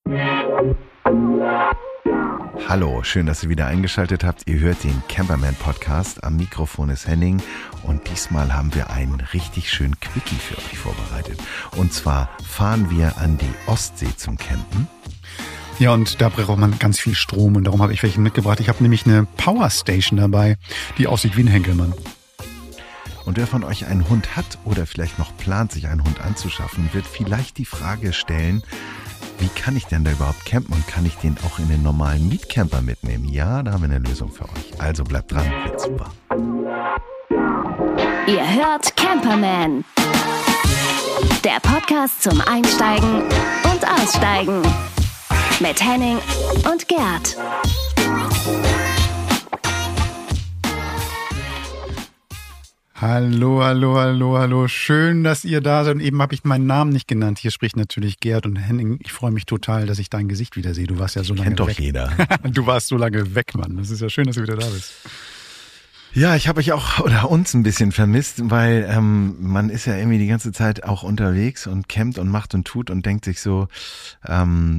Hallo, schön, dass ihr wieder eingeschaltet habt. Ihr hört den Camperman Podcast. Am Mikrofon ist Henning und diesmal haben wir einen richtig schönen Quickie für euch vorbereitet. Und zwar fahren wir an die Ostsee zum Campen. Ja, und da braucht man ganz viel Strom und darum habe ich welche mitgebracht. Ich habe nämlich eine Powerstation dabei, die aussieht wie ein Henkelmann. Und wer von euch einen Hund hat oder vielleicht noch plant, sich einen Hund anzuschaffen, wird vielleicht die Frage stellen, wie kann ich denn da überhaupt campen und kann ich den auch in den normalen Mietcamper mitnehmen? Ja, da haben wir eine Lösung für euch. Also bleibt dran, wird super. Ihr hört Camperman, der Podcast zum Einsteigen und Aussteigen mit Henning und Gerd. Hallo. Schön, dass ihr da seid. Und eben habe ich meinen Namen nicht genannt. Hier spricht natürlich Gerd und Henning. Ich freue mich total, dass ich dein Gesicht wieder sehe. Du warst ja so lange weg. Kennt doch jeder. Du warst so lange weg, Mann. Das ist ja schön, dass du wieder da bist. Ja, ich habe euch auch oder uns ein bisschen vermisst, weil man ist ja irgendwie die ganze Zeit auch unterwegs und campt und macht und tut und denkt sich so, es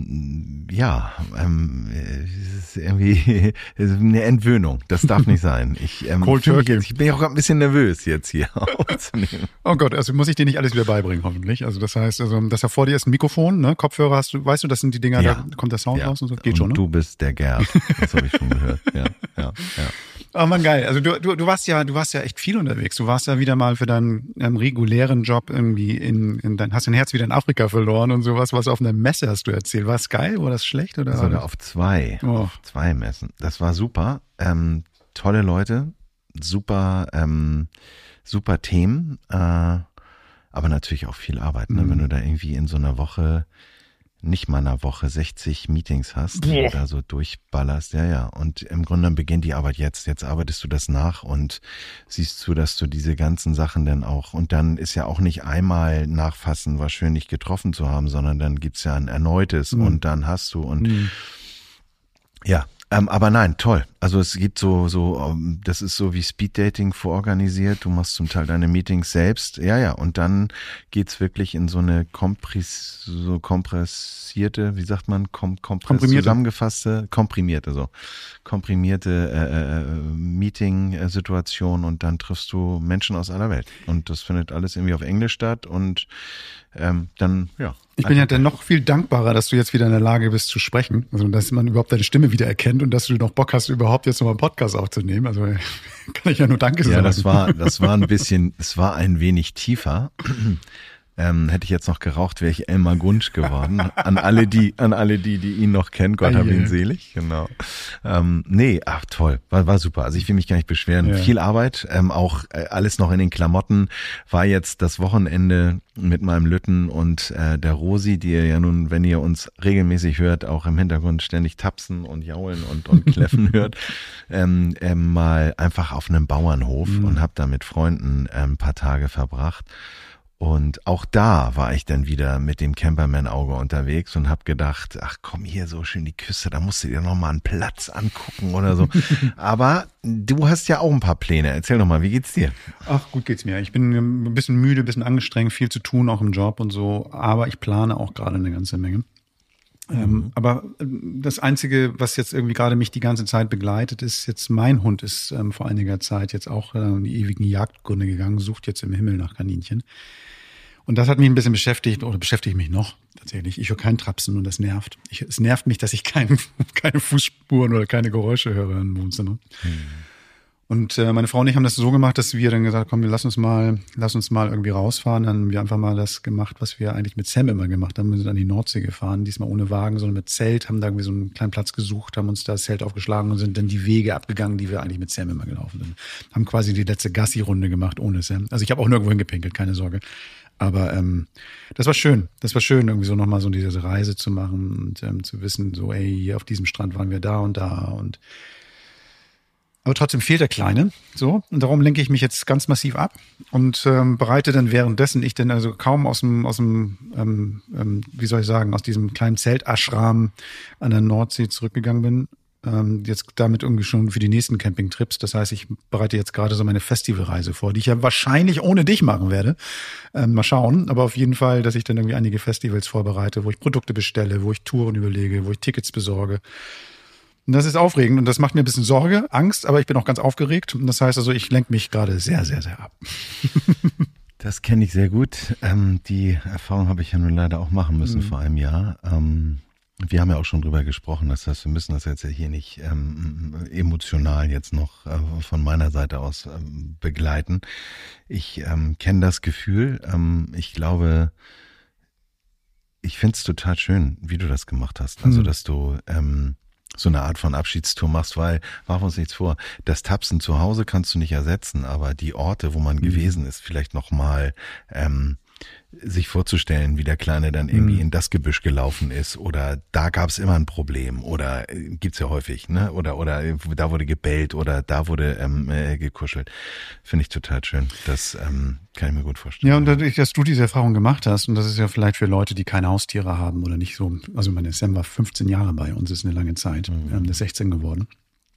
ist irgendwie eine Entwöhnung. Das darf nicht sein. Ich bin auch ein bisschen nervös jetzt hier aufzunehmen. Oh Gott, also muss ich dir nicht alles wieder beibringen, hoffentlich. Also das heißt, das ja vor dir ist ein Mikrofon, ne? Kopfhörer hast du, weißt du, das sind die Dinger, ja. Da kommt der Sound raus und so. Geht und schon, ne? Du bist der Gerd. Das habe ich schon gehört. Ja. Oh Mann, geil. Also du warst ja echt viel unterwegs. Du warst ja wieder mal für deinen regulären Job irgendwie hast dein Herz wieder in Afrika verloren und sowas. Was auf einer Messe hast du erzählt. War es geil? War das schlecht? Oder? Sogar auf zwei Messen. Das war super. Tolle Leute. Super Themen. Aber natürlich auch viel Arbeit, ne? Wenn du da irgendwie in so einer Woche, nicht mal einer Woche, 60 Meetings hast, die du da so durchballerst. Ja. Und im Grunde beginnt die Arbeit jetzt. Jetzt arbeitest du das nach und siehst zu, dass du diese ganzen Sachen dann auch, und dann ist ja auch nicht einmal nachfassen, war schön, dich getroffen zu haben, sondern dann gibt's ja ein erneutes und dann hast du ja. Aber nein, toll. Also es gibt so, das ist so wie Speeddating vororganisiert. Du machst zum Teil deine Meetings selbst. Ja. Und dann geht's wirklich in so eine komprimierte, wie sagt man, komprimierte Meeting-Situation und dann triffst du Menschen aus aller Welt. Und das findet alles irgendwie auf Englisch statt und dann, ja. Ich bin ja dann noch viel dankbarer, dass du jetzt wieder in der Lage bist zu sprechen. Also, dass man überhaupt deine Stimme wieder erkennt und dass du noch Bock hast, überhaupt jetzt nochmal einen Podcast aufzunehmen. Also, kann ich ja nur Danke sagen. Ja, das war es war ein wenig tiefer. Hätte ich jetzt noch geraucht, wäre ich Elmar Gunsch geworden. An alle die ihn noch kennen, Gott hab ihn selig, genau. Toll, war super. Also ich will mich gar nicht beschweren. Ja. Viel Arbeit, auch alles noch in den Klamotten. War jetzt das Wochenende mit meinem Lütten und der Rosi, die ihr ja nun, wenn ihr uns regelmäßig hört, auch im Hintergrund ständig tapsen und jaulen und kläffen hört, mal einfach auf einem Bauernhof und hab da mit Freunden ein paar Tage verbracht. Und auch da war ich dann wieder mit dem Camperman-Auge unterwegs und habe gedacht, ach komm, hier so schön die Küste, da musst du dir noch mal einen Platz angucken oder so. Aber du hast ja auch ein paar Pläne. Erzähl doch mal, wie geht's dir? Ach, gut geht's mir. Ich bin ein bisschen müde, ein bisschen angestrengt, viel zu tun, auch im Job und so. Aber ich plane auch gerade eine ganze Menge. Aber das Einzige, was jetzt irgendwie gerade mich die ganze Zeit begleitet, ist jetzt, mein Hund ist vor einiger Zeit jetzt auch in die ewigen Jagdgründe gegangen, sucht jetzt im Himmel nach Kaninchen. Und das hat mich ein bisschen beschäftigt, oder beschäftigt mich noch tatsächlich. Ich höre kein Trapsen und das nervt. Es nervt mich, dass ich keine Fußspuren oder keine Geräusche höre im Wohnzimmer. Und meine Frau und ich haben das so gemacht, dass wir dann gesagt haben, lass uns mal irgendwie rausfahren. Dann haben wir einfach mal das gemacht, was wir eigentlich mit Sam immer gemacht haben. Wir sind an die Nordsee gefahren, diesmal ohne Wagen, sondern mit Zelt, haben da irgendwie so einen kleinen Platz gesucht, haben uns da das Zelt aufgeschlagen und sind dann die Wege abgegangen, die wir eigentlich mit Sam immer gelaufen sind. Haben quasi die letzte Gassi-Runde gemacht ohne Sam. Also ich habe auch nirgendwo hingepinkelt, keine Sorge. Aber das war schön. Das war schön, irgendwie so nochmal so diese Reise zu machen und zu wissen, so hier auf diesem Strand waren wir da und da und aber trotzdem fehlt der Kleine, so. Und darum lenke ich mich jetzt ganz massiv ab und bereite dann währenddessen ich dann also kaum aus dem wie soll ich sagen, aus diesem kleinen Zelt-Ashram an der Nordsee zurückgegangen bin, jetzt damit irgendwie schon für die nächsten Campingtrips. Das heißt, ich bereite jetzt gerade so meine Festivalreise vor, die ich ja wahrscheinlich ohne dich machen werde. Mal schauen, aber auf jeden Fall, dass ich dann irgendwie einige Festivals vorbereite, wo ich Produkte bestelle, wo ich Touren überlege, wo ich Tickets besorge. Und das ist aufregend und das macht mir ein bisschen Sorge, Angst, aber ich bin auch ganz aufgeregt. Und das heißt also, ich lenke mich gerade sehr, sehr, sehr ab. Das kenne ich sehr gut. Die Erfahrung habe ich ja nun leider auch machen müssen vor einem Jahr. Wir haben ja auch schon drüber gesprochen, das heißt, wir müssen das jetzt ja hier nicht emotional jetzt noch von meiner Seite aus begleiten. Ich kenne das Gefühl. Ich glaube, ich finde es total schön, wie du das gemacht hast. Also, dass du so eine Art von Abschiedstour machst, weil, machen wir uns nichts vor, das Tapsen zu Hause kannst du nicht ersetzen, aber die Orte, wo man gewesen ist, vielleicht nochmal sich vorzustellen, wie der Kleine dann irgendwie in das Gebüsch gelaufen ist oder da gab es immer ein Problem oder gibt's ja häufig, ne? Oder da wurde gebellt oder da wurde gekuschelt. Finde ich total schön. Das kann ich mir gut vorstellen. Ja, und dadurch, dass du diese Erfahrung gemacht hast, und das ist ja vielleicht für Leute, die keine Haustiere haben oder nicht so, also meine Sam war 15 Jahre bei uns, ist eine lange Zeit, der ist 16 geworden.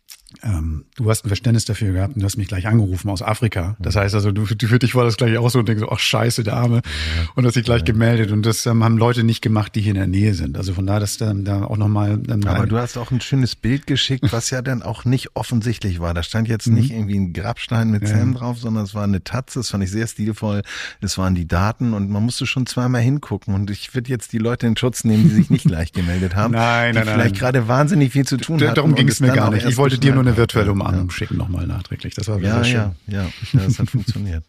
Du hast ein Verständnis dafür gehabt und du hast mich gleich angerufen aus Afrika. Das heißt also, für dich war das gleich auch so und denkst so, ach scheiße, der Arme. Und hast dich gleich gemeldet. Und das haben Leute nicht gemacht, die hier in der Nähe sind. Also von daher, dass da auch nochmal. Aber du hast auch ein schönes Bild geschickt, was ja dann auch nicht offensichtlich war. Da stand jetzt nicht irgendwie ein Grabstein mit Sam drauf, sondern es war eine Tatze. Das fand ich sehr stilvoll. Es waren die Daten und man musste schon zweimal hingucken. Und ich würde jetzt die Leute in Schutz nehmen, die sich nicht gleich gemeldet haben. Nein. Vielleicht gerade wahnsinnig viel zu tun hatten. Darum ging es mir gar nicht. Ich wollte dir nur eine virtuelle Umarmung schicken, nochmal nachträglich. Das war sehr schön. Ja, das hat funktioniert.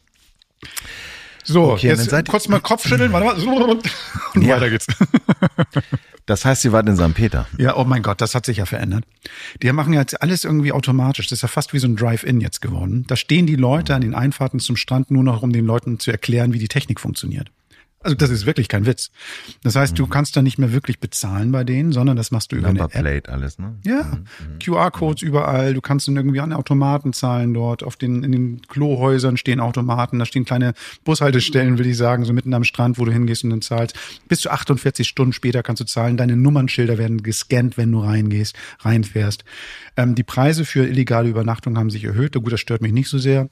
So, okay, jetzt kurz mal Kopfschütteln, warte mal. Und weiter geht's. Das heißt, Sie waren in St. Peter. Ja, oh mein Gott, das hat sich ja verändert. Die machen jetzt alles irgendwie automatisch. Das ist ja fast wie so ein Drive-In jetzt geworden. Da stehen die Leute an den Einfahrten zum Strand nur noch, um den Leuten zu erklären, wie die Technik funktioniert. Also das ist wirklich kein Witz. Das heißt, du kannst da nicht mehr wirklich bezahlen bei denen, sondern das machst du über eine App. Numberplate alles, ne? Ja, QR-Codes überall. Du kannst dann irgendwie an Automaten zahlen dort. In den Klohäusern stehen Automaten. Da stehen kleine Bushaltestellen, will ich sagen, so mitten am Strand, wo du hingehst und dann zahlst. Bis zu 48 Stunden später kannst du zahlen. Deine Nummernschilder werden gescannt, wenn du reinfährst. Die Preise für illegale Übernachtung haben sich erhöht. Gut, das stört mich nicht so sehr.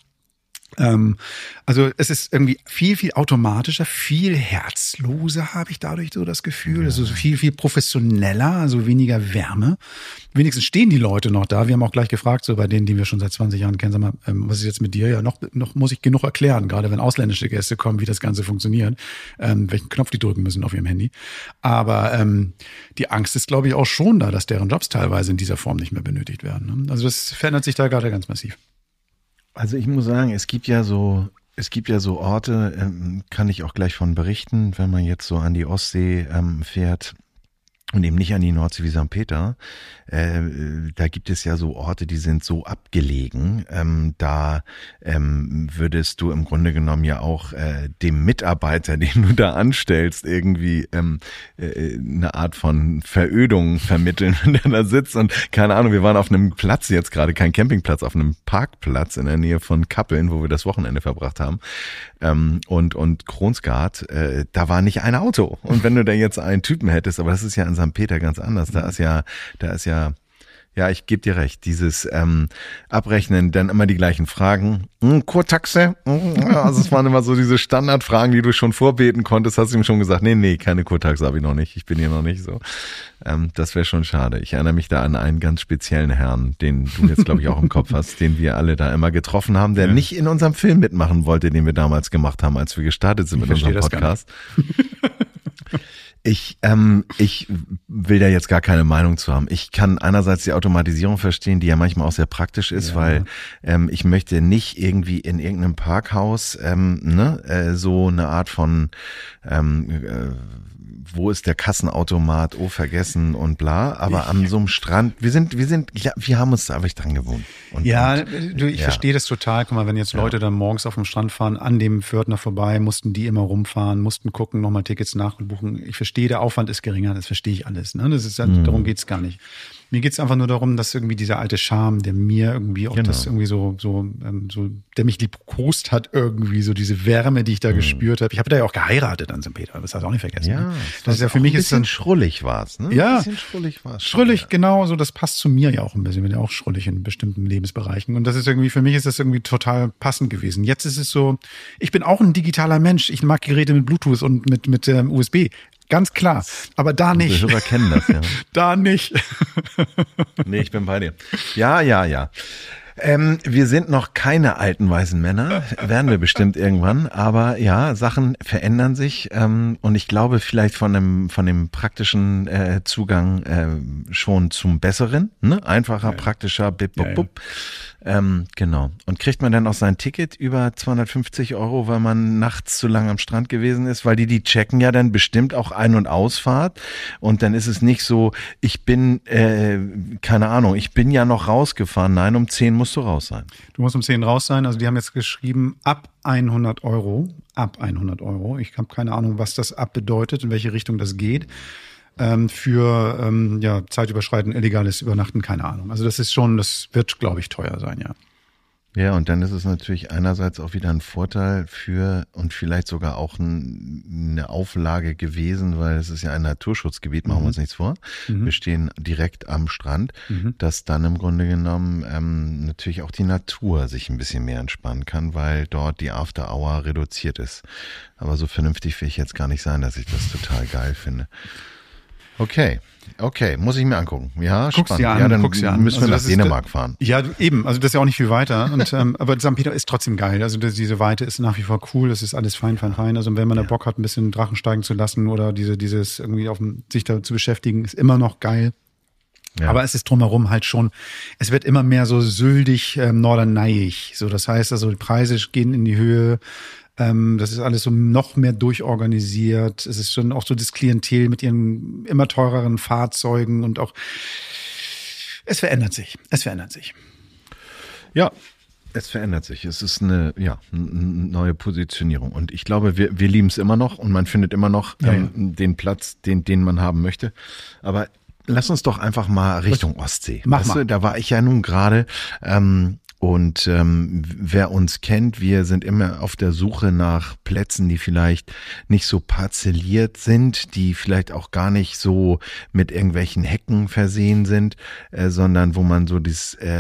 Also es ist irgendwie viel, viel automatischer, viel herzloser, habe ich dadurch so das Gefühl. Also viel, viel professioneller, also weniger Wärme. Wenigstens stehen die Leute noch da. Wir haben auch gleich gefragt, so bei denen, die wir schon seit 20 Jahren kennen, sag mal, was ist jetzt mit dir? Ja, noch muss ich genug erklären, gerade wenn ausländische Gäste kommen, wie das Ganze funktioniert, welchen Knopf die drücken müssen auf ihrem Handy. Aber die Angst ist, glaube ich, auch schon da, dass deren Jobs teilweise in dieser Form nicht mehr benötigt werden. Ne? Also das verändert sich da gerade ganz massiv. Also ich muss sagen, es gibt ja so Orte, kann ich auch gleich von berichten, wenn man jetzt so an die Ostsee fährt und eben nicht an die Nordsee wie St. Peter. Da gibt es ja so Orte, die sind so abgelegen. Da würdest du im Grunde genommen ja auch dem Mitarbeiter, den du da anstellst, irgendwie eine Art von Verödung vermitteln, wenn der da sitzt. Und keine Ahnung, wir waren auf einem Platz jetzt gerade, kein Campingplatz, auf einem Parkplatz in der Nähe von Kappeln, wo wir das Wochenende verbracht haben. Und Kronsgaard, da war nicht ein Auto. Und wenn du da jetzt einen Typen hättest, aber das ist ja in St. Peter ganz anders, da ist ja, ich gebe dir recht, dieses Abrechnen, dann immer die gleichen Fragen. Kurtaxe? Also es waren immer so diese Standardfragen, die du schon vorbeten konntest, hast du ihm schon gesagt, nee, keine Kurtaxe habe ich noch nicht, ich bin hier noch nicht so. Das wäre schon schade. Ich erinnere mich da an einen ganz speziellen Herrn, den du jetzt, glaube ich, auch im Kopf hast, den wir alle da immer getroffen haben, der nicht in unserem Film mitmachen wollte, den wir damals gemacht haben, als wir gestartet sind mit unserem Podcast. Ich will da jetzt gar keine Meinung zu haben. Ich kann einerseits die Automatisierung verstehen, die ja manchmal auch sehr praktisch ist, weil ich möchte nicht irgendwie in irgendeinem Parkhaus so eine Art von wo ist der Kassenautomat, vergessen und bla, aber an so einem Strand, wir haben uns da einfach dran gewohnt. Ich verstehe das total. Guck mal, wenn jetzt Leute dann morgens auf dem Strand fahren, an dem Pförtner vorbei, mussten die immer rumfahren, mussten gucken, nochmal Tickets nachbuchen. Ich verstehe, der Aufwand ist geringer, das verstehe ich alles. Ne? Das ist darum geht's gar nicht. Mir geht's einfach nur darum, dass irgendwie dieser alte Charme, der mir irgendwie auch das irgendwie so, der mich liebkost hat irgendwie, so diese Wärme, die ich da gespürt habe. Ich habe da ja auch geheiratet an St. Peter, das hast du auch nicht vergessen. Ja, ne? Das ist ja für mich ein ist bisschen dann schrullig war's, ne? Ja, ein bisschen schrullig war's. schrullig, genau, so das passt zu mir ja auch ein bisschen. Ich bin ja auch schrullig in bestimmten Lebensbereichen. Und das ist irgendwie, für mich ist das irgendwie total passend gewesen. Jetzt ist es so, ich bin auch ein digitaler Mensch. Ich mag Geräte mit Bluetooth und mit USB. Ganz klar. Aber da nicht. Die Hörer kennen das, ja. Da nicht. Nee, ich bin bei dir. Ja. Wir sind noch keine alten weißen Männer, werden wir bestimmt irgendwann, aber ja, Sachen verändern sich und ich glaube vielleicht von dem praktischen Zugang schon zum Besseren, ne? Einfacher, praktischer, bip, bub, bub. Genau. Und kriegt man dann auch sein Ticket über 250 €, weil man nachts zu lang am Strand gewesen ist? Weil die checken ja dann bestimmt auch Ein- und Ausfahrt. Und dann ist es nicht so, ich bin, keine Ahnung, ich bin ja noch rausgefahren. Nein, um 10 musst du raus sein. Du musst um 10 raus sein. Also die haben jetzt geschrieben, ab 100 €. Ab 100 €. Ich habe keine Ahnung, was das ab bedeutet, in welche Richtung das geht. Für Zeitüberschreiten, illegales Übernachten, keine Ahnung. Also das wird, glaube ich, teuer sein, ja. Ja, und dann ist es natürlich einerseits auch wieder ein Vorteil für und vielleicht sogar auch eine Auflage gewesen, weil es ist ja ein Naturschutzgebiet, machen wir uns nichts vor. Wir stehen direkt am Strand, dass dann im Grunde genommen natürlich auch die Natur sich ein bisschen mehr entspannen kann, weil dort die After Hour reduziert ist. Aber so vernünftig will ich jetzt gar nicht sein, dass ich das total geil finde. Okay, muss ich mir angucken. Ja, guck's spannend. Dir an, ja, dann guck's dir an. müssen wir nach Dänemark fahren. Ja, eben. Also das ist ja auch nicht viel weiter. Und aber St. Peter ist trotzdem geil. Also diese Weite ist nach wie vor cool. Das ist alles fein. Also wenn man da Bock hat, ein bisschen Drachen steigen zu lassen oder dieses irgendwie sich da zu beschäftigen, ist immer noch geil. Ja. Aber es ist drumherum halt schon, es wird immer mehr so syldig, norderneiig. So, das heißt also, die Preise gehen in die Höhe. Das ist alles so noch mehr durchorganisiert. Es ist schon auch so das Klientel mit ihren immer teureren Fahrzeugen und auch, es verändert sich. Ja, es verändert sich. Es ist eine neue Positionierung. Und ich glaube, wir lieben es immer noch und man findet immer noch den Platz, den man haben möchte. Aber lass uns doch einfach mal Richtung Ostsee. Mach mal. Da war ich ja nun gerade. Und wer uns kennt, wir sind immer auf der Suche nach Plätzen, die vielleicht nicht so parzelliert sind, die vielleicht auch gar nicht so mit irgendwelchen Hecken versehen sind, sondern wo man so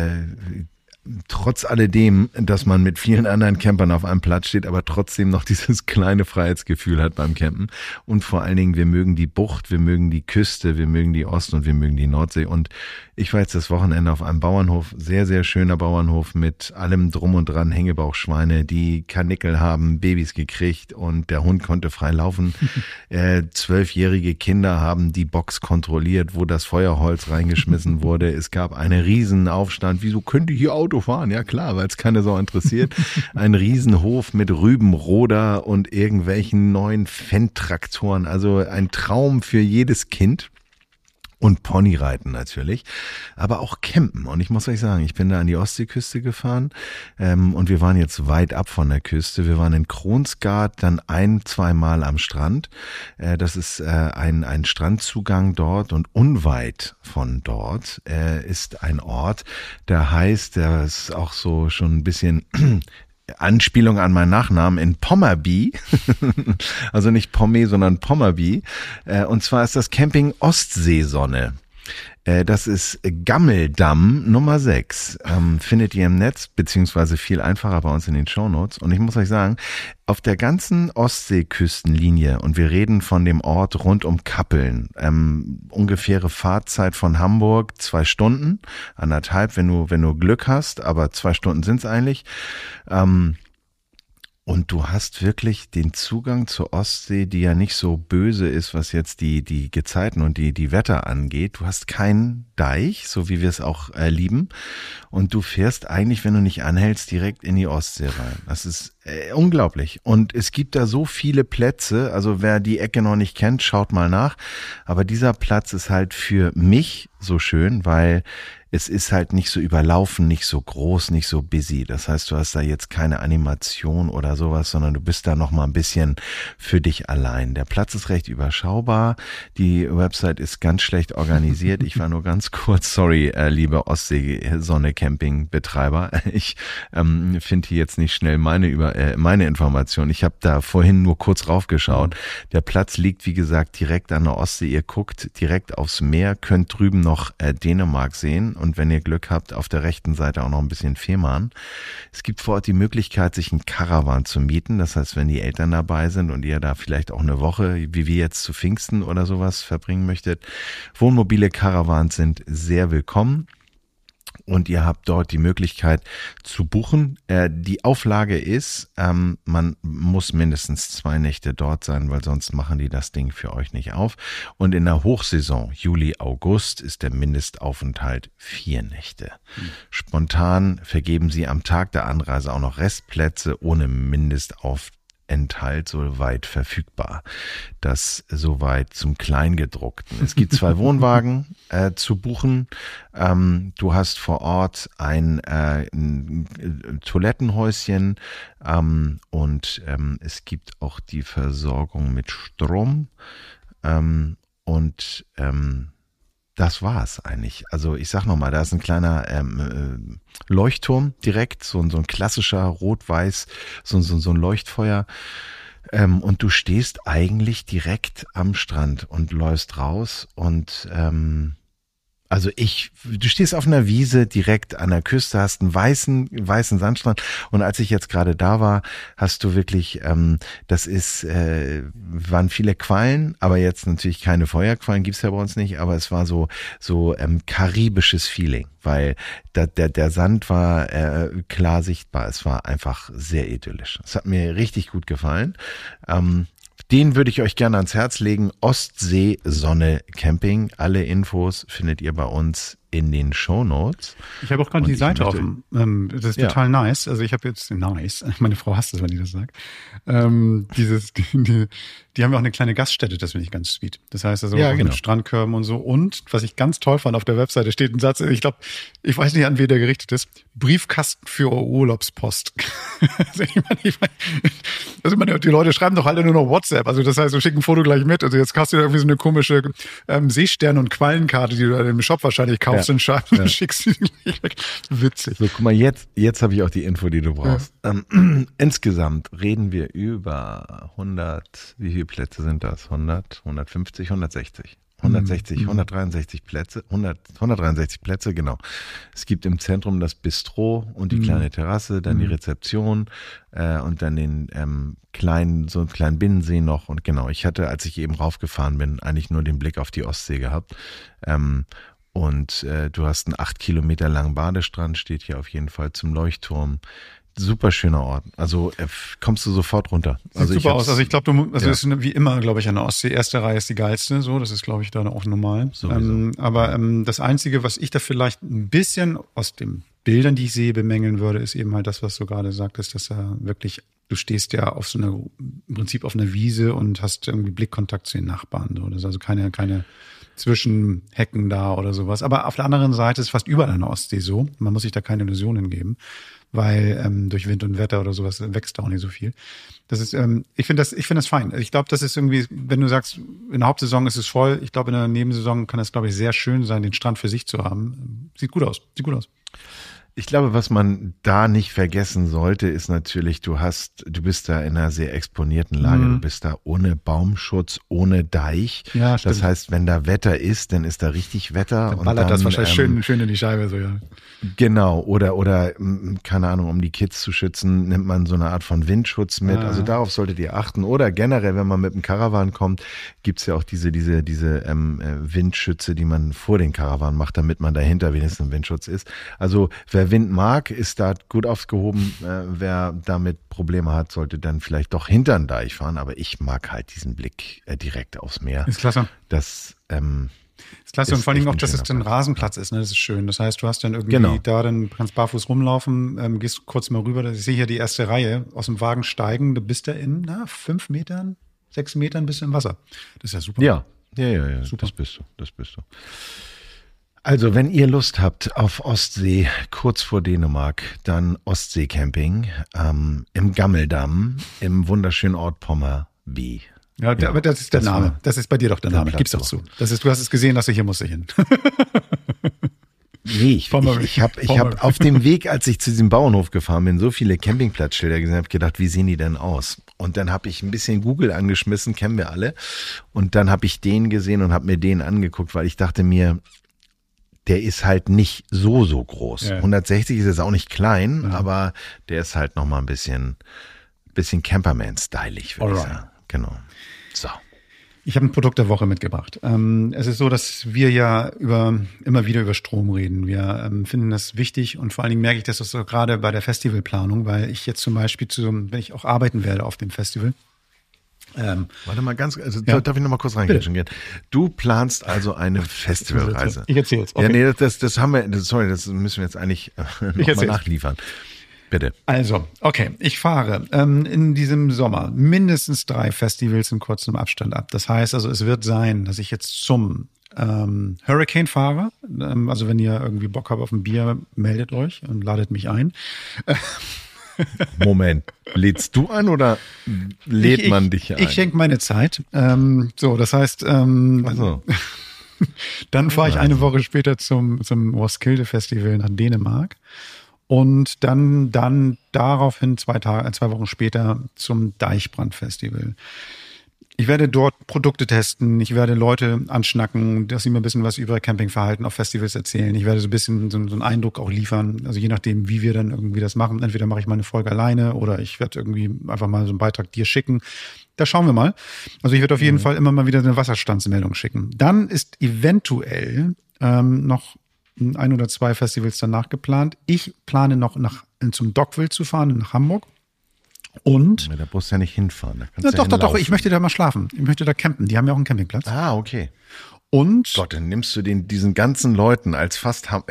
trotz alledem, dass man mit vielen anderen Campern auf einem Platz steht, aber trotzdem noch dieses kleine Freiheitsgefühl hat beim Campen. Und vor allen Dingen, wir mögen die Bucht, wir mögen die Küste, wir mögen die Ost- und wir mögen die Nordsee. Und ich war jetzt das Wochenende auf einem Bauernhof, sehr, sehr schöner Bauernhof mit allem drum und dran, Hängebauchschweine, die Karnickel haben, Babys gekriegt und der Hund konnte frei laufen. 12-jährige Kinder haben die Box kontrolliert, wo das Feuerholz reingeschmissen wurde. Es gab einen riesen Aufstand. Wieso könnt ihr hier Auto fahren? Ja klar, weil es keine Sau interessiert. Ein Riesenhof mit Rübenroder und irgendwelchen neuen Fendt-Traktoren. Also ein Traum für jedes Kind. Und Ponyreiten natürlich, aber auch Campen. Und ich muss euch sagen, ich bin da an die Ostseeküste gefahren und wir waren jetzt weit ab von der Küste. Wir waren in Kronsgaard, dann 1-2 Mal am Strand. Das ist ein Strandzugang dort und unweit von dort ist ein Ort, der heißt, der ist auch so schon ein bisschen Anspielung an meinen Nachnamen, in Pommerby, also nicht Pommes, sondern Pommerby, und zwar ist das Camping Ostseesonne. Das ist Gammeldamm Nummer 6. Findet ihr im Netz, beziehungsweise viel einfacher bei uns in den Shownotes. Und ich muss euch sagen, auf der ganzen Ostseeküstenlinie, und wir reden von dem Ort rund um Kappeln, ungefähre Fahrzeit von Hamburg 2 Stunden, 1,5, wenn du Glück hast, aber 2 Stunden sind's eigentlich. Und du hast wirklich den Zugang zur Ostsee, die ja nicht so böse ist, was jetzt die Gezeiten und die Wetter angeht. Du hast keinen Deich, so wie wir es auch lieben. Und du fährst eigentlich, wenn du nicht anhältst, direkt in die Ostsee rein. Das ist unglaublich. Und es gibt da so viele Plätze. Also wer die Ecke noch nicht kennt, schaut mal nach. Aber dieser Platz ist halt für mich so schön, weil es ist halt nicht so überlaufen, nicht so groß, nicht so busy. Das heißt, du hast da jetzt keine Animation oder sowas, sondern du bist da noch mal ein bisschen für dich allein. Der Platz ist recht überschaubar. Die Website ist ganz schlecht organisiert. Ich war nur ganz kurz, sorry, liebe Ostsee-Sonne-Camping-Betreiber. Ich finde hier jetzt nicht schnell meine Information. Ich habe da vorhin nur kurz raufgeschaut. Der Platz liegt, wie gesagt, direkt an der Ostsee. Ihr guckt direkt aufs Meer, könnt drüben noch Dänemark sehen und wenn ihr Glück habt, auf der rechten Seite auch noch ein bisschen Fehmarn. Es gibt vor Ort die Möglichkeit, sich einen Caravan zu mieten. Das heißt, wenn die Eltern dabei sind und ihr da vielleicht auch eine Woche, wie wir jetzt zu Pfingsten oder sowas verbringen möchtet, wohnmobile Caravans sind sehr willkommen. Und ihr habt dort die Möglichkeit zu buchen. Die Auflage ist, man muss mindestens 2 Nächte dort sein, weil sonst machen die das Ding für euch nicht auf. Und in der Hochsaison, Juli, August, ist der Mindestaufenthalt 4 Nächte. Spontan vergeben sie am Tag der Anreise auch noch Restplätze ohne Mindestaufenthalt soweit verfügbar. Das soweit zum Kleingedruckten. Es gibt 2 Wohnwagen zu buchen. Du hast vor Ort ein Toilettenhäuschen und es gibt auch die Versorgung mit Strom das war's eigentlich. Also ich sag nochmal, da ist ein kleiner Leuchtturm direkt, so ein klassischer Rot-Weiß, so ein Leuchtfeuer. Und du stehst eigentlich direkt am Strand und läufst raus und du stehst auf einer Wiese direkt an der Küste, hast einen weißen Sandstrand und als ich jetzt gerade da war, hast du wirklich, waren viele Quallen, aber jetzt natürlich keine Feuerquallen, gibt's ja bei uns nicht, aber es war so karibisches Feeling, weil der Sand war klar sichtbar, es war einfach sehr idyllisch. Es hat mir richtig gut gefallen. Den würde ich euch gerne ans Herz legen. Ostsee Sonne Camping. Alle Infos findet ihr bei uns in den Shownotes. Ich habe auch gerade die Seite offen. Das ist total nice. Also ich habe jetzt nice. Meine Frau hasst es, wenn die das sagt. Die haben ja auch eine kleine Gaststätte. Das finde ich ganz sweet. Das heißt also auch mit Strandkörben und so. Und was ich ganz toll fand, auf der Webseite steht ein Satz. Ich glaube, ich weiß nicht, an wen der gerichtet ist. Briefkasten für Urlaubspost. Also die Leute schreiben doch alle nur noch WhatsApp. Also das heißt, du schickst ein Foto gleich mit. Also jetzt hast du irgendwie so eine komische Seestern- und Quallenkarte, die du dann im Shop wahrscheinlich kaufst und schickst sie gleich weg. Witzig. So, guck mal, jetzt habe ich auch die Info, die du brauchst. Ja. Insgesamt reden wir über 100, wie viele Plätze sind das? 100, 150, 160. 163 Plätze, 163 Plätze, genau. Es gibt im Zentrum das Bistro und die kleine Terrasse, dann die Rezeption und dann den kleinen Binnensee noch. Und genau, ich hatte, als ich eben raufgefahren bin, eigentlich nur den Blick auf die Ostsee gehabt. Und du hast einen 8 Kilometer langen Badestrand, steht hier auf jeden Fall zum Leuchtturm. Super schöner Ort. Also kommst du sofort runter. Sieht super aus. Also ich glaube, das ist wie immer, glaube ich, an der Ostsee. Erste Reihe ist die geilste. So, das ist, glaube ich, da auch normal. Aber das Einzige, was ich da vielleicht ein bisschen aus den Bildern, die ich sehe, bemängeln würde, ist eben halt das, was du gerade sagtest, dass wirklich, du stehst ja im Prinzip auf einer Wiese und hast irgendwie Blickkontakt zu den Nachbarn. So. Das ist also keine Zwischenhecken da oder sowas. Aber auf der anderen Seite ist fast überall an der Ostsee so. Man muss sich da keine Illusionen geben, weil durch Wind und Wetter oder sowas wächst da auch nicht so viel. Das ist, ich finde das fein. Ich glaube, das ist irgendwie, wenn du sagst, in der Hauptsaison ist es voll. Ich glaube, in der Nebensaison kann es, glaube ich, sehr schön sein, den Strand für sich zu haben. Sieht gut aus. Ich glaube, was man da nicht vergessen sollte, ist natürlich, du bist da in einer sehr exponierten Lage. Du bist da ohne Baumschutz, ohne Deich. Ja, stimmt. Das heißt, wenn da Wetter ist, dann ist da richtig Wetter. Dann ballert das wahrscheinlich schön in die Scheibe, so, ja. Genau. Oder, keine Ahnung, um die Kids zu schützen, nimmt man so eine Art von Windschutz mit. Also darauf solltet ihr achten. Oder generell, wenn man mit dem Caravan kommt, gibt's ja auch diese Windschütze, die man vor den Caravan macht, damit man dahinter wenigstens ein Windschutz ist. Also, wer Wind mag, ist da gut aufgehoben. Wer damit Probleme hat, sollte dann vielleicht doch hinter den Deich fahren. Aber ich mag halt diesen Blick direkt aufs Meer. Ist klasse. Das ist klasse und vor allem auch, dass es ein Rasenplatz ist. Ne? Das ist schön. Das heißt, du hast dann irgendwie dann kannst barfuß rumlaufen, gehst kurz mal rüber. Ich sehe hier die erste Reihe aus dem Wagen steigen. Du bist da in 5 Metern, 6 Metern bist du im Wasser. Das ist ja super. Ja. Super. Das bist du. Also, wenn ihr Lust habt auf Ostsee, kurz vor Dänemark, dann Ostseecamping im Gammeldamm, im wunderschönen Ort Pommerby. Ja, aber das ist der Name. Das ist bei dir doch der Name. Gib's doch zu. Du hast es gesehen, dass hier muss ich hin. Nee, ich hab auf dem Weg, als ich zu diesem Bauernhof gefahren bin, so viele Campingplatzschilder gesehen, habe gedacht, wie sehen die denn aus? Und dann habe ich ein bisschen Google angeschmissen, kennen wir alle. Und dann habe ich den gesehen und habe mir den angeguckt, weil ich dachte mir, der ist halt nicht so groß. Ja. 160 ist jetzt auch nicht klein, aber der ist halt nochmal ein bisschen Camperman-stylig, würde ich sagen. Genau. So. Ich habe ein Produkt der Woche mitgebracht. Es ist so, dass wir ja immer wieder über Strom reden. Wir finden das wichtig und vor allen Dingen merke ich das so gerade bei der Festivalplanung, weil ich jetzt zum Beispiel, wenn ich auch arbeiten werde auf dem Festival. Warte mal darf ich noch mal kurz reingehen? Du planst also eine Festivalreise. Ich erzähl's. Okay. Ja, nee, das haben wir, sorry, das müssen wir jetzt eigentlich noch mal nachliefern. Bitte. Also, okay, ich fahre in diesem Sommer mindestens 3 Festivals in kurzem Abstand ab. Das heißt also, es wird sein, dass ich jetzt zum Hurricane fahre. Also wenn ihr irgendwie Bock habt auf ein Bier, meldet euch und ladet mich ein. Moment, lädst du an oder lädt man dich ein? Ich schenke meine Zeit. Das heißt, dann fahre ich eine Woche später zum Roskilde Festival nach Dänemark. Und dann daraufhin 2 Wochen später zum Deichbrand-Festival. Ich werde dort Produkte testen, ich werde Leute anschnacken, dass sie mir ein bisschen was über Campingverhalten auf Festivals erzählen. Ich werde so ein bisschen so einen Eindruck auch liefern, also je nachdem, wie wir dann irgendwie das machen. Entweder mache ich mal eine Folge alleine oder ich werde irgendwie einfach mal so einen Beitrag dir schicken. Da schauen wir mal. Also ich werde auf jeden Fall immer mal wieder eine Wasserstandsmeldung schicken. Dann ist eventuell noch 1 oder 2 Festivals danach geplant. Ich plane noch zum Dockville zu fahren, nach Hamburg. Und? Da musst du ja nicht hinfahren. Doch, ich möchte da mal schlafen. Ich möchte da campen. Die haben ja auch einen Campingplatz. Ah, okay. Und Gott, dann nimmst du diesen ganzen Leuten als fast so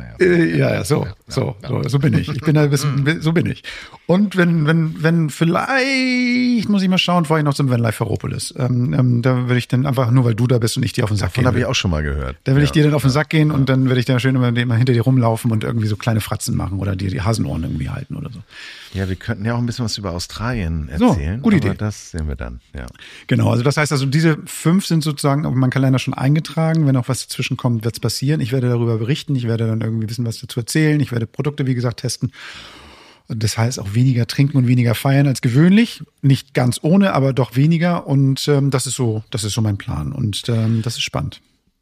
bin ich. Ich bin da ein bisschen, so bin ich. Und wenn vielleicht, muss ich mal schauen, fahre ich noch zum Vanlife Ferropolis. Da würde ich dann einfach, nur weil du da bist und ich dir auf den Sack gehen. Davon habe ich auch schon mal gehört. Da will ich dir dann auf den Sack gehen und dann werde ich da schön immer hinter dir rumlaufen und irgendwie so kleine Fratzen machen oder dir die Hasenohren irgendwie halten oder so. Ja, wir könnten ja auch ein bisschen was über Australien erzählen. So, gute Idee. Das sehen wir dann, ja. Genau, also das heißt, diese 5 sind sozusagen auf meinem Kalender schon eingetragen. Wenn auch was dazwischen kommt, wird es passieren. Ich werde darüber berichten. Ich werde dann irgendwie wissen, was dazu erzählen. Ich werde Produkte, wie gesagt, testen. Das heißt auch weniger trinken und weniger feiern als gewöhnlich. Nicht ganz ohne, aber doch weniger. Und das ist so mein Plan. Und das ist spannend.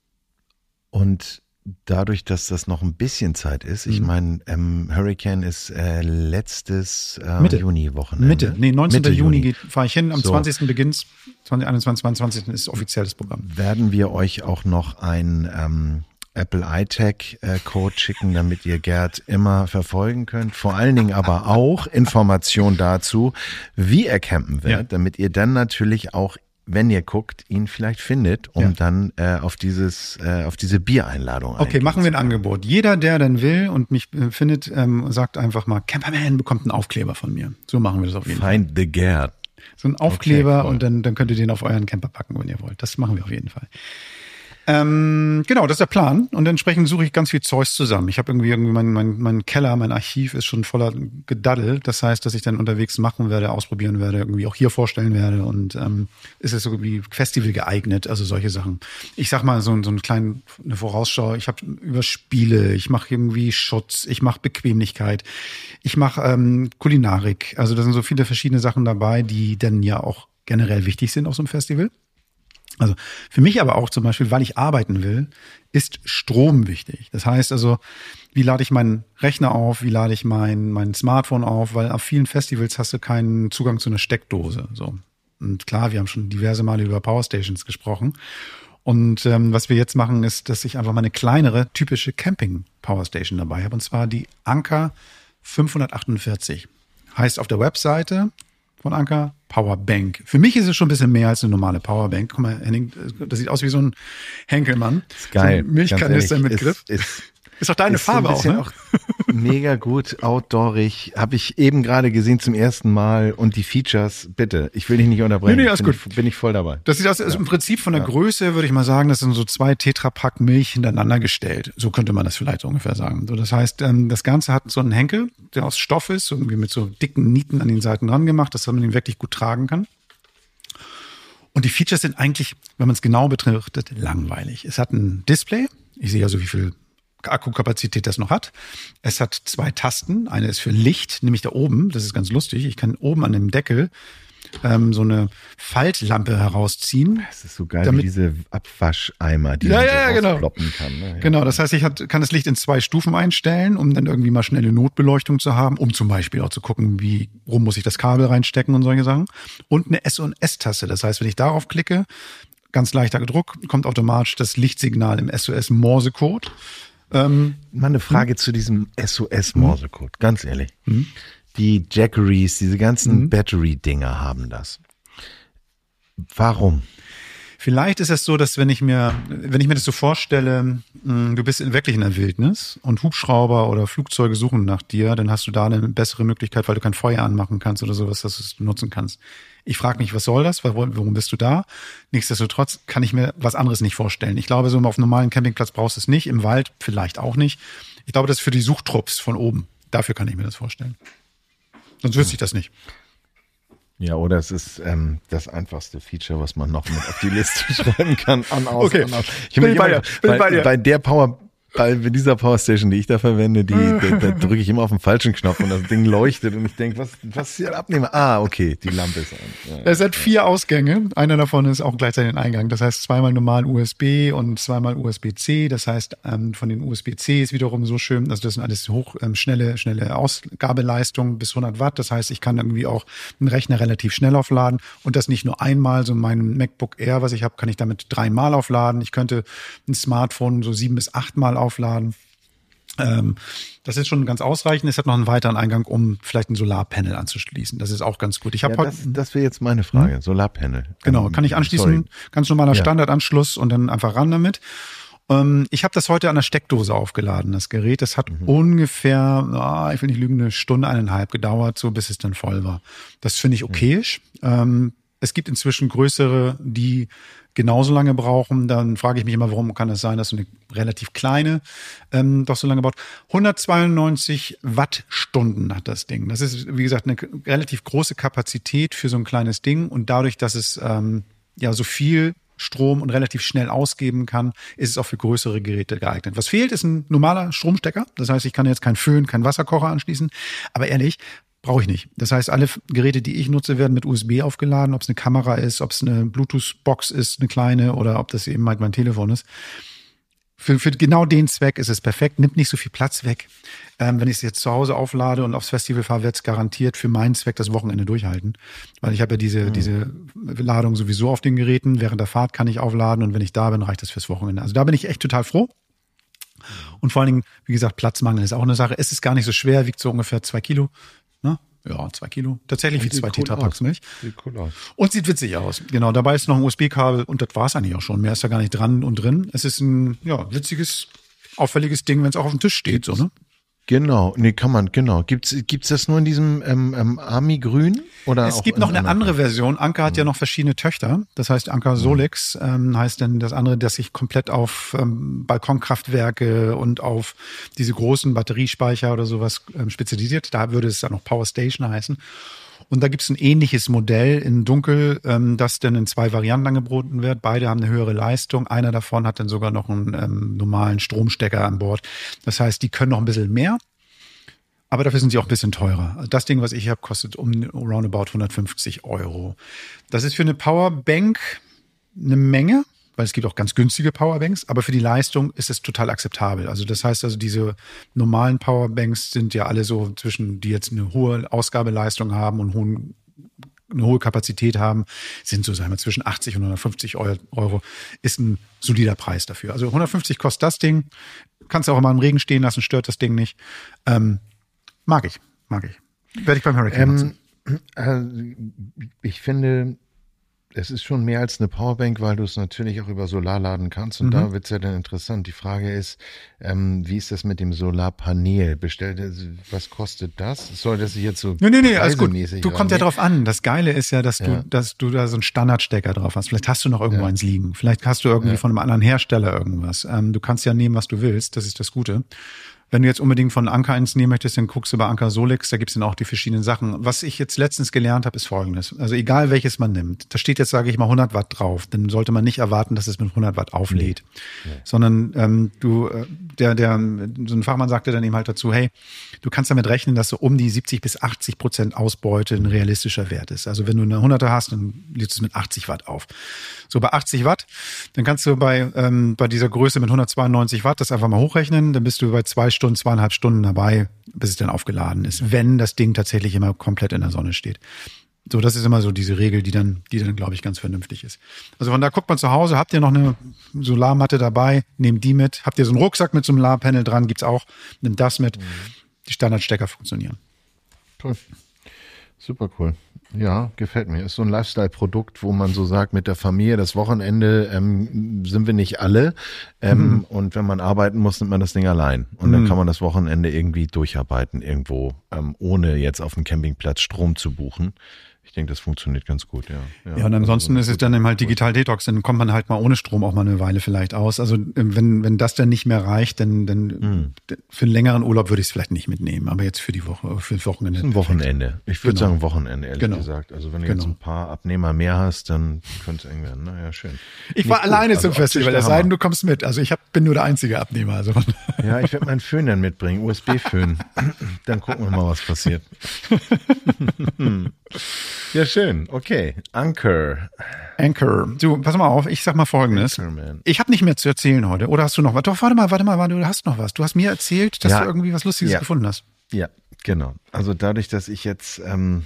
Und dadurch, dass das noch ein bisschen Zeit ist, ich meine, Hurricane ist letztes Juni-Wochenende. 19. Juni fahre ich hin, am 20. beginnt's, 2021, 22. ist offizielles Programm. Werden wir euch auch noch ein Apple iTag-Code schicken, damit ihr Gerd immer verfolgen könnt. Vor allen Dingen aber auch Informationen dazu, wie er campen wird, damit ihr dann natürlich auch, wenn ihr guckt, ihn vielleicht findet, dann auf diese Biereinladung Okay, machen wir ein Angebot. Jeder, der dann will und mich findet, sagt einfach mal, Camperman bekommt einen Aufkleber von mir. So machen wir das auf jeden Fall. Find the Gerd. So ein Aufkleber und dann könnt ihr den auf euren Camper packen, wenn ihr wollt. Das machen wir auf jeden Fall. Genau, das ist der Plan. Und entsprechend suche ich ganz viel Zeugs zusammen. Ich habe irgendwie mein Keller, mein Archiv ist schon voller Gedaddel. Das heißt, dass ich dann unterwegs machen werde, ausprobieren werde, irgendwie auch hier vorstellen werde. Und ist es so wie Festival geeignet, also solche Sachen. Ich sag mal so eine Vorausschau. Ich habe über Spiele, ich mache irgendwie Schutz, ich mache Bequemlichkeit, ich mache Kulinarik. Also da sind so viele verschiedene Sachen dabei, die dann ja auch generell wichtig sind auf so einem Festival. Also für mich aber auch zum Beispiel, weil ich arbeiten will, ist Strom wichtig. Das heißt also, wie lade ich meinen Rechner auf, wie lade ich mein Smartphone auf, weil auf vielen Festivals hast du keinen Zugang zu einer Steckdose. So. Und klar, wir haben schon diverse Male über Powerstations gesprochen. Und was wir jetzt machen, ist, dass ich einfach mal eine kleinere, typische Camping-Powerstation dabei habe. Und zwar die Anker 548. Heißt auf der Webseite von Anker Powerbank. Für mich ist es schon ein bisschen mehr als eine normale Powerbank. Guck mal, Henning, das sieht aus wie so ein Henkelmann. Ist geil. So ein Milchkanister mit Griff. Ist doch deine Farbe auch, ne? Auch mega gut, outdoorig. Habe ich eben gerade gesehen zum ersten Mal. Und die Features, bitte, ich will dich nicht unterbrechen. Nee, alles gut. Bin ich voll dabei. Das sieht aus, also im Prinzip von der Größe würde ich mal sagen, das sind so 2 Tetrapack Milch hintereinander gestellt. So könnte man das vielleicht ungefähr sagen. So, das heißt, das Ganze hat so einen Henkel, der aus Stoff ist, irgendwie mit so dicken Nieten an den Seiten dran gemacht, dass man ihn wirklich gut tragen kann. Und die Features sind eigentlich, wenn man es genau betrachtet, langweilig. Es hat ein Display. Ich sehe also, wie viel Akkukapazität das noch hat. Es hat 2 Tasten. Eine ist für Licht, nämlich da oben. Das ist ganz lustig. Ich kann oben an dem Deckel so eine Faltlampe herausziehen. Das ist so geil, wie diese Abwascheimer, die man so rausploppen kann. Ne? Ja. Genau, das heißt, ich kann das Licht in 2 Stufen einstellen, um dann irgendwie mal schnelle Notbeleuchtung zu haben, um zum Beispiel auch zu gucken, wie rum muss ich das Kabel reinstecken und solche Sachen. Und eine SOS-Taste. Das heißt, wenn ich darauf klicke, ganz leichter Druck, kommt automatisch das Lichtsignal im SOS-Morsecode. Mal eine Frage zu diesem SOS-Morsecode, ganz ehrlich. Die Jackeries, diese ganzen Battery-Dinger haben das. Warum? Vielleicht ist es so, dass wenn ich mir das so vorstelle, du bist wirklich in der Wildnis und Hubschrauber oder Flugzeuge suchen nach dir, dann hast du da eine bessere Möglichkeit, weil du kein Feuer anmachen kannst oder sowas, dass du nutzen kannst. Ich frage mich, was soll das? Warum bist du da? Nichtsdestotrotz kann ich mir was anderes nicht vorstellen. Ich glaube, so auf einem normalen Campingplatz brauchst du es nicht, im Wald vielleicht auch nicht. Ich glaube, das ist für die Suchtrupps von oben. Dafür kann ich mir das vorstellen. Sonst wüsste ich das nicht. Ja, oder es ist das einfachste Feature, was man noch mit auf die Liste schreiben kann. Okay. Ich bin bei dir. Bei dieser Powerstation, die ich da verwende, da drücke ich immer auf den falschen Knopf und das Ding leuchtet und ich denke, was ist hier abnehme? Okay, die Lampe ist an. Ja, es hat 4 Ausgänge. Einer davon ist auch gleichzeitig ein Eingang. Das heißt, 2-mal normal USB und 2-mal USB-C. Das heißt, von den USB-C ist wiederum so schön, also das sind alles schnelle Ausgabeleistungen bis 100 Watt. Das heißt, ich kann irgendwie auch einen Rechner relativ schnell aufladen und das nicht nur einmal. So mein MacBook Air, was ich habe, kann ich damit 3-mal aufladen. Ich könnte ein Smartphone so 7 bis 8-mal aufladen. Das ist schon ganz ausreichend. Es hat noch einen weiteren Eingang, um vielleicht ein Solarpanel anzuschließen. Das ist auch ganz gut. Ich habe das wäre jetzt meine Frage. Solarpanel. Genau, kann ich anschließen. Ganz normaler Standardanschluss und dann einfach ran damit. Ich habe das heute an der Steckdose aufgeladen, das Gerät. Das hat ungefähr, ich will nicht lügen, 1 Stunde, 1,5 gedauert, so bis es dann voll war. Das finde ich okayisch. Es gibt inzwischen größere, die genauso lange brauchen. Dann frage ich mich immer, warum kann das sein, dass so eine relativ kleine doch so lange braucht. 192 Wattstunden hat das Ding. Das ist, wie gesagt, eine relativ große Kapazität für so ein kleines Ding. Und dadurch, dass es so viel Strom und relativ schnell ausgeben kann, ist es auch für größere Geräte geeignet. Was fehlt, ist ein normaler Stromstecker. Das heißt, ich kann jetzt keinen Föhn, keinen Wasserkocher anschließen. Aber ehrlich, brauche ich nicht. Das heißt, alle Geräte, die ich nutze, werden mit USB aufgeladen, ob es eine Kamera ist, ob es eine Bluetooth-Box ist, eine kleine, oder ob das eben halt mein Telefon ist. Für genau den Zweck ist es perfekt, nimmt nicht so viel Platz weg. Wenn ich es jetzt zu Hause auflade und aufs Festival fahre, wird es garantiert für meinen Zweck das Wochenende durchhalten. Weil ich habe ja diese Ladung sowieso auf den Geräten. Während der Fahrt kann ich aufladen und wenn ich da bin, reicht das fürs Wochenende. Also da bin ich echt total froh. Und vor allen Dingen, wie gesagt, Platzmangel ist auch eine Sache. Es ist gar nicht so schwer, wiegt so ungefähr 2 Kilo. Ne? Ja, 2 Kilo. Tatsächlich wie 2 Tetrapacks Milch. Sieht cool aus. Und sieht witzig aus. Genau, dabei ist noch ein USB-Kabel und das war es eigentlich auch schon. Mehr ist da gar nicht dran und drin. Es ist ein witziges, auffälliges Ding, wenn es auch auf dem Tisch steht. So, ne? Genau, genau. Gibt's das nur in diesem Army-Grün? Es gibt noch eine andere Version. Anker hat ja noch verschiedene Töchter. Das heißt, Anker Solix heißt dann das andere, das sich komplett auf Balkonkraftwerke und auf diese großen Batteriespeicher oder sowas spezialisiert. Da würde es dann noch Power Station heißen. Und da gibt es ein ähnliches Modell in Dunkel, das dann in 2 Varianten angeboten wird. Beide haben eine höhere Leistung. Einer davon hat dann sogar noch einen normalen Stromstecker an Bord. Das heißt, die können noch ein bisschen mehr, aber dafür sind sie auch ein bisschen teurer. Also das Ding, was ich habe, kostet roundabout 150 €. Das ist für eine Powerbank eine Menge, weil es gibt auch ganz günstige Powerbanks, aber für die Leistung ist es total akzeptabel. Also das heißt, diese normalen Powerbanks sind ja alle so zwischen, die jetzt eine hohe Ausgabeleistung haben und eine hohe Kapazität haben, sind so, sagen wir, zwischen 80 und 150 €, ist ein solider Preis dafür. Also 150 kostet das Ding, kannst du auch mal im Regen stehen lassen, stört das Ding nicht. Mag ich. Werde ich beim Hurricane nutzen. Ich finde, Es ist schon mehr als eine Powerbank, weil du es natürlich auch über Solar laden kannst. Und da wird es ja dann interessant. Die Frage ist, wie ist das mit dem Solarpanel? Was kostet das? Soll das sich jetzt so Nee, alles gut. Du kommst ja drauf an. Das Geile ist ja, dass du da so einen Standardstecker drauf hast. Vielleicht hast du noch irgendwo eins liegen. Vielleicht hast du irgendwie von einem anderen Hersteller irgendwas. Du kannst ja nehmen, was du willst. Das ist das Gute. Wenn du jetzt unbedingt von Anker eins nehmen möchtest, dann guckst du bei Anker Solix, da gibt's dann auch die verschiedenen Sachen. Was ich jetzt letztens gelernt habe, ist Folgendes. Also egal welches man nimmt, da steht jetzt, sage ich mal, 100 Watt drauf, dann sollte man nicht erwarten, dass es mit 100 Watt auflädt. Nee. Sondern so ein Fachmann sagte dann eben halt dazu, hey, du kannst damit rechnen, dass so um die 70-80% Ausbeute ein realistischer Wert ist. Also wenn du eine 100er hast, dann lädst du es mit 80 Watt auf. So bei 80 Watt, dann kannst du bei dieser Größe mit 192 Watt das einfach mal hochrechnen, dann bist du bei 2,5 Stunden dabei, bis es dann aufgeladen ist, wenn das Ding tatsächlich immer komplett in der Sonne steht. So, das ist immer so diese Regel, die dann, glaube ich, ganz vernünftig ist. Also von da guckt man zu Hause, habt ihr noch eine Solarmatte dabei, nehmt die mit. Habt ihr so einen Rucksack mit so einem Solarpanel dran, gibt's auch, nehmt das mit. Die Standardstecker funktionieren. Toll. Super cool. Ja, gefällt mir. Ist so ein Lifestyle-Produkt, wo man so sagt, mit der Familie, das Wochenende sind wir nicht alle. Und wenn man arbeiten muss, nimmt man das Ding allein. Und dann kann man das Wochenende irgendwie durcharbeiten irgendwo, ohne jetzt auf dem Campingplatz Strom zu buchen. Ich denke, das funktioniert ganz gut, ja. Ja, und ansonsten ist es dann eben halt digital Detox, dann kommt man halt mal ohne Strom auch mal eine Weile vielleicht aus. Also wenn das dann nicht mehr reicht, dann für einen längeren Urlaub würde ich es vielleicht nicht mitnehmen, aber jetzt für die Woche, für das Wochenende. Ein Wochenende. Ich würde sagen Wochenende, ehrlich gesagt. Also wenn du jetzt ein paar Abnehmer mehr hast, dann könnte es eng werden. Naja, schön. Ich war alleine zum Festival, es sei denn, du kommst mit. Also ich bin nur der einzige Abnehmer. Also. Ja, ich werde meinen Föhn dann mitbringen, USB-Föhn. Dann gucken wir mal, was passiert. Ja, schön. Okay. Anker. Du, pass mal auf, ich sag mal Folgendes. Ich habe nicht mehr zu erzählen heute. Oder hast du noch was? Doch, warte mal, du hast noch was. Du hast mir erzählt, dass du irgendwie was Lustiges gefunden hast. Ja, genau. Also dadurch, dass ich jetzt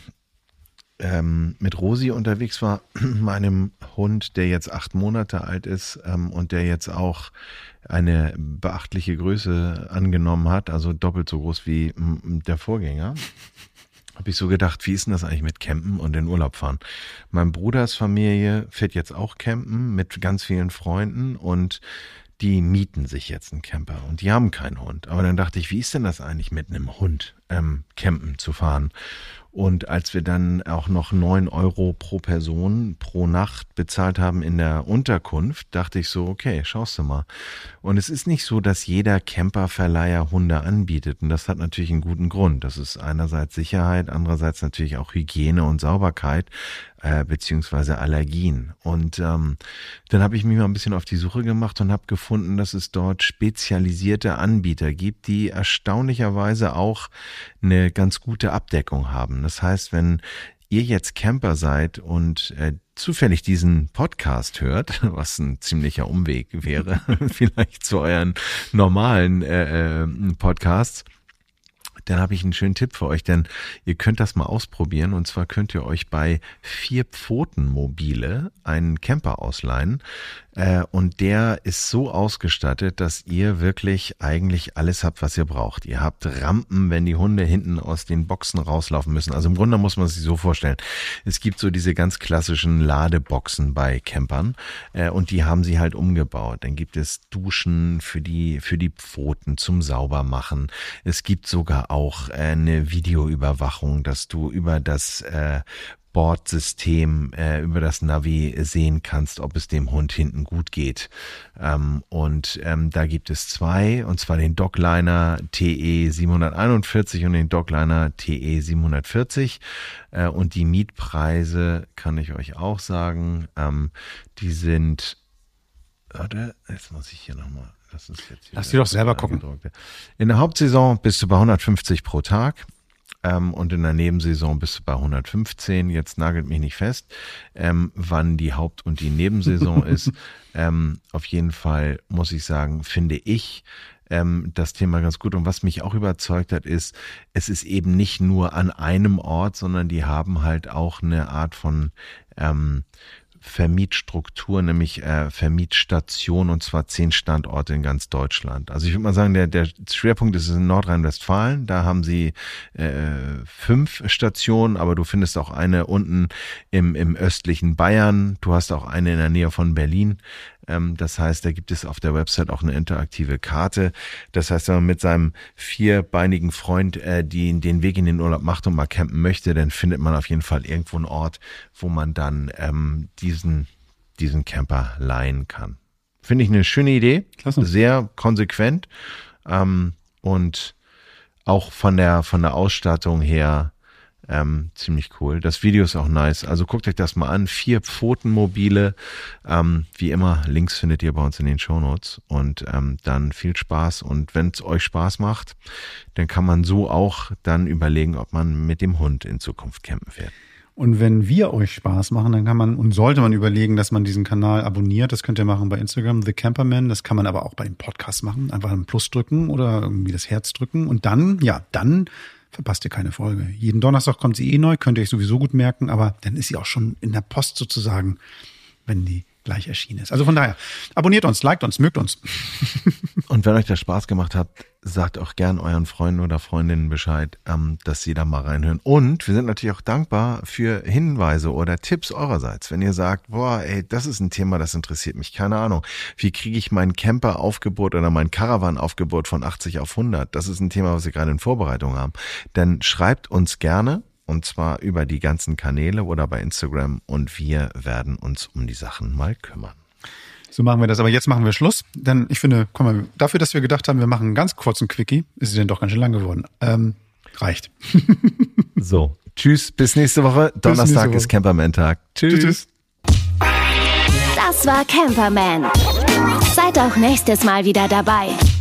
mit Rosi unterwegs war, meinem Hund, der jetzt 8 Monate alt ist und der jetzt auch eine beachtliche Größe angenommen hat, also doppelt so groß wie der Vorgänger, habe ich so gedacht, wie ist denn das eigentlich mit Campen und in Urlaub fahren? Mein Bruders Familie fährt jetzt auch campen mit ganz vielen Freunden und die mieten sich jetzt einen Camper und die haben keinen Hund. Aber dann dachte ich, wie ist denn das eigentlich mit einem Hund campen zu fahren? Und als wir dann auch noch 9 € pro Person pro Nacht bezahlt haben in der Unterkunft, dachte ich so, okay, schaust du mal. Und es ist nicht so, dass jeder Camperverleiher Hunde anbietet. Und das hat natürlich einen guten Grund. Das ist einerseits Sicherheit, andererseits natürlich auch Hygiene und Sauberkeit, beziehungsweise Allergien. Und dann habe ich mich mal ein bisschen auf die Suche gemacht und habe gefunden, dass es dort spezialisierte Anbieter gibt, die erstaunlicherweise auch eine ganz gute Abdeckung haben. Das heißt, wenn ihr jetzt Camper seid und zufällig diesen Podcast hört, was ein ziemlicher Umweg wäre, vielleicht zu euren normalen Podcasts, dann habe ich einen schönen Tipp für euch, denn ihr könnt das mal ausprobieren und zwar könnt ihr euch bei 4 Pfoten Mobile einen Camper ausleihen und der ist so ausgestattet, dass ihr wirklich eigentlich alles habt, was ihr braucht. Ihr habt Rampen, wenn die Hunde hinten aus den Boxen rauslaufen müssen. Also im Grunde muss man sich so vorstellen, es gibt so diese ganz klassischen Ladeboxen bei Campern und die haben sie halt umgebaut. Dann gibt es Duschen für die Pfoten zum Saubermachen. Es gibt sogar auch eine Videoüberwachung, dass du über das Bordsystem, über das Navi sehen kannst, ob es dem Hund hinten gut geht. Da gibt es 2, und zwar den Dogliner TE 741 und den Dogliner TE 740. Und die Mietpreise kann ich euch auch sagen, die sind, warte, jetzt muss ich hier nochmal, das ist jetzt hier. Lass die doch selber gucken. In der Hauptsaison bist du bei 150 pro Tag. Und in der Nebensaison bist du bei 115. Jetzt nagelt mich nicht fest, wann die Haupt- und die Nebensaison ist. Auf jeden Fall muss ich sagen, finde ich das Thema ganz gut. Und was mich auch überzeugt hat, ist, es ist eben nicht nur an einem Ort, sondern die haben halt auch eine Art von Vermietstruktur, nämlich Vermietstation, und zwar 10 Standorte in ganz Deutschland. Also ich würde mal sagen, der Schwerpunkt ist in Nordrhein-Westfalen. Da haben sie 5 Stationen, aber du findest auch eine unten im östlichen Bayern. Du hast auch eine in der Nähe von Berlin. Das heißt, da gibt es auf der Website auch eine interaktive Karte. Das heißt, wenn man mit seinem 4-beinigen Freund den Weg in den Urlaub macht und mal campen möchte, dann findet man auf jeden Fall irgendwo einen Ort, wo man dann diesen Camper leihen kann. Finde ich eine schöne Idee. Klasse. Sehr konsequent und auch von der Ausstattung her ziemlich cool. Das Video ist auch nice. Also guckt euch das mal an. 4-Pfoten-Mobile. Wie immer, Links findet ihr bei uns in den Shownotes. Und dann viel Spaß. Und wenn es euch Spaß macht, dann kann man so auch dann überlegen, ob man mit dem Hund in Zukunft campen fährt. Und wenn wir euch Spaß machen, dann kann man und sollte man überlegen, dass man diesen Kanal abonniert. Das könnt ihr machen bei Instagram, The Camperman. Das kann man aber auch bei dem Podcast machen. Einfach ein Plus drücken oder irgendwie das Herz drücken. Und dann verpasst ihr keine Folge. Jeden Donnerstag kommt sie neu, könnt ihr euch sowieso gut merken, aber dann ist sie auch schon in der Post sozusagen, wenn die gleich erschienen ist. Also von daher, abonniert uns, liked uns, mögt uns. Und wenn euch das Spaß gemacht hat, sagt auch gern euren Freunden oder Freundinnen Bescheid, dass sie da mal reinhören. Und wir sind natürlich auch dankbar für Hinweise oder Tipps eurerseits. Wenn ihr sagt, das ist ein Thema, das interessiert mich, keine Ahnung. Wie kriege ich mein Camper-Aufgebot oder mein Caravan-Aufgebot von 80 auf 100? Das ist ein Thema, was wir gerade in Vorbereitung haben. Dann schreibt uns gerne. Und zwar über die ganzen Kanäle oder bei Instagram. Und wir werden uns um die Sachen mal kümmern. So machen wir das. Aber jetzt machen wir Schluss. Denn ich finde, guck mal, dafür, dass wir gedacht haben, wir machen einen ganz kurzen Quickie, ist es denn doch ganz schön lang geworden. Reicht. So, tschüss, bis nächste Woche. Donnerstag ist Camperman-Tag. Tschüss. Das war Camperman. Seid auch nächstes Mal wieder dabei.